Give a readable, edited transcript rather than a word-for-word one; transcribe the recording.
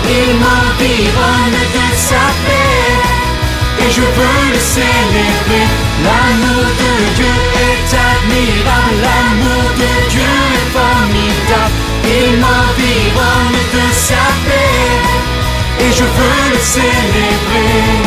Il m'environne de sa paix et je veux le célébrer. L'amour de Dieu est admirable, l'amour de Dieu est formidable. Il m'environne de sa paix et je veux le célébrer.